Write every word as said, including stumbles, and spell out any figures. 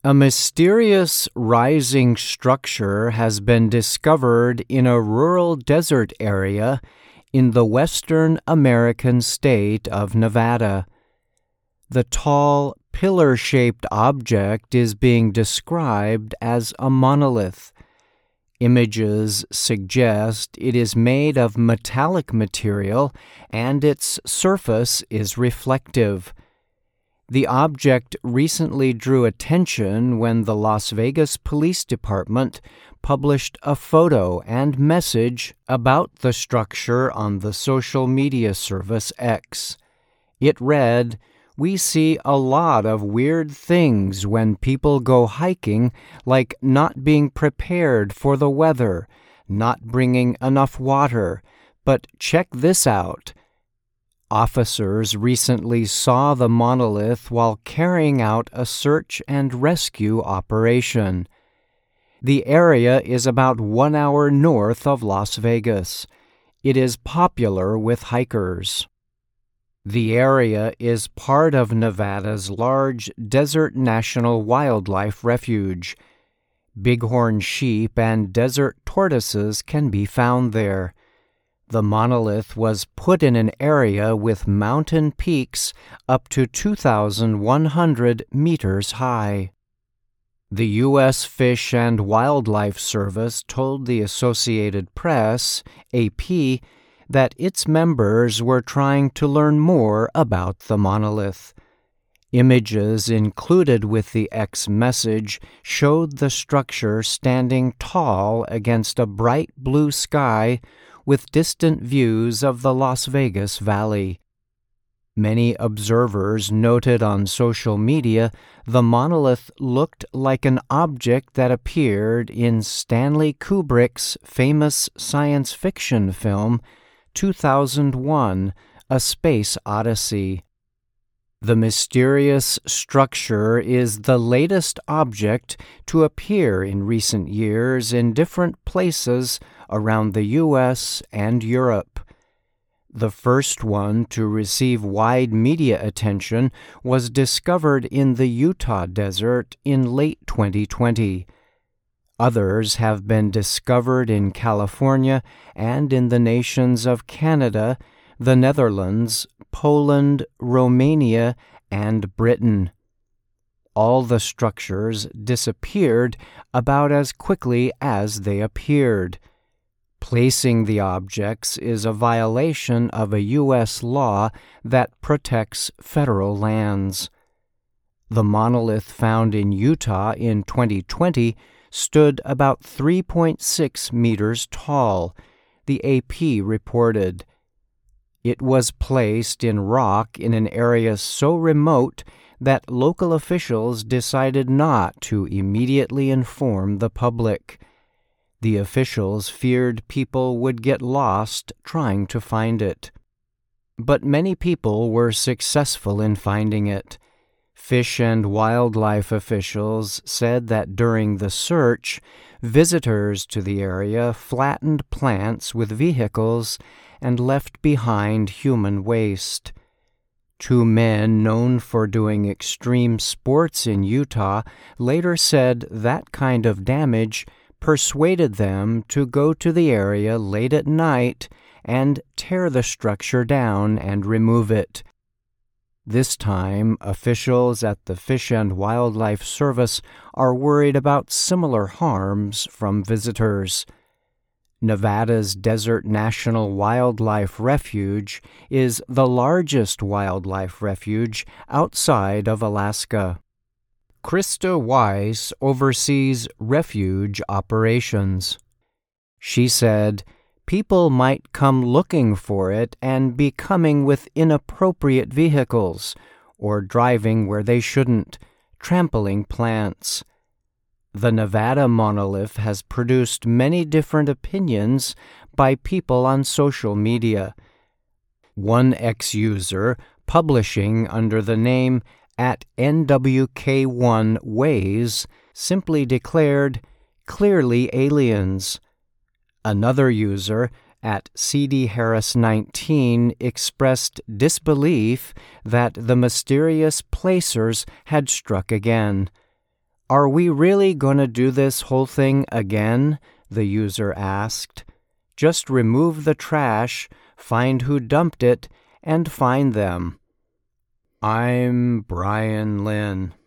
A mysterious rising structure has been discovered in a rural desert area in the western American state of Nevada. The tall, pillar-shaped object is being described as a monolith. Images suggest it is made of metallic material and its surface is reflective. The object recently drew attention when the Las Vegas Police Department published a photo and message about the structure on the social media service X. It read, "We see a lot of weird things when people go hiking, like not being prepared for the weather, not bringing enough water, but check this out." Officers recently saw the monolith while carrying out a search and rescue operation. The area is about one hour north of Las Vegas. It is popular with hikers. The area is part of Nevada's large Desert National Wildlife Refuge. Bighorn sheep and desert tortoises can be found there. The monolith was put in an area with mountain peaks up to two thousand one hundred meters high. The U S Fish and Wildlife Service told the Associated Press, A P, that its members were trying to learn more about the monolith. Images included with the X message showed the structure standing tall against a bright blue sky with distant views of the Las Vegas Valley. Many observers noted on social media the monolith looked like an object that appeared in Stanley Kubrick's famous science fiction film two thousand one, A Space Odyssey. The mysterious structure is the latest object to appear in recent years in different places around the U S and Europe. The first one to receive wide media attention was discovered in the Utah desert in late twenty twenty. Others have been discovered in California and in the nations of Canada, the Netherlands, Poland, Romania, and Britain. All the structures disappeared about as quickly as they appeared. Placing the objects is a violation of a U S law that protects federal lands. The monolith found in Utah in twenty twenty stood about three point six meters tall, the A P reported. It was placed in rock in an area so remote that local officials decided not to immediately inform the public. The officials feared people would get lost trying to find it. But many people were successful in finding it. Fish and wildlife officials said that during the search, visitors to the area flattened plants with vehicles and left behind human waste. Two men known for doing extreme sports in Utah later said that kind of damage persuaded them to go to the area late at night and tear the structure down and remove it. This time, officials at the Fish and Wildlife Service are worried about similar harms from visitors. Nevada's Desert National Wildlife Refuge is the largest wildlife refuge outside of Alaska. Krista Weiss oversees refuge operations. She said, "People might come looking for it and be coming with inappropriate vehicles, or driving where they shouldn't, trampling plants." The Nevada monolith has produced many different opinions by people on social media. One X-user, publishing under the name at N W K one Ways, simply declared, "Clearly aliens." Another user, at C D Harris nineteen, expressed disbelief that the mysterious placers had struck again. Are we really going to do this whole thing again? The user asked. Just remove the trash, find who dumped it, and find them. I'm Brian Lynn.